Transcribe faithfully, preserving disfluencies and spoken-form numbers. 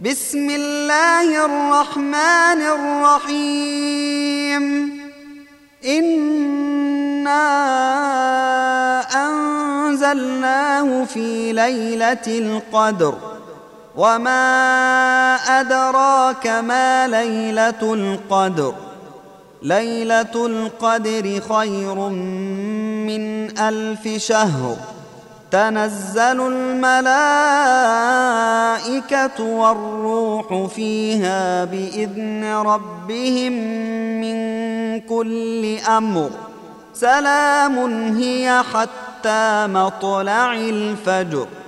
بسم الله الرحمن الرحيم إنا أنزلناه في ليلة القدر وما أدراك ما ليلة القدر ليلة القدر خير من ألف شهر تنزل الملائكة والروح فيها بإذن ربهم من كل أمر سلام هي حتى مطلع الفجر.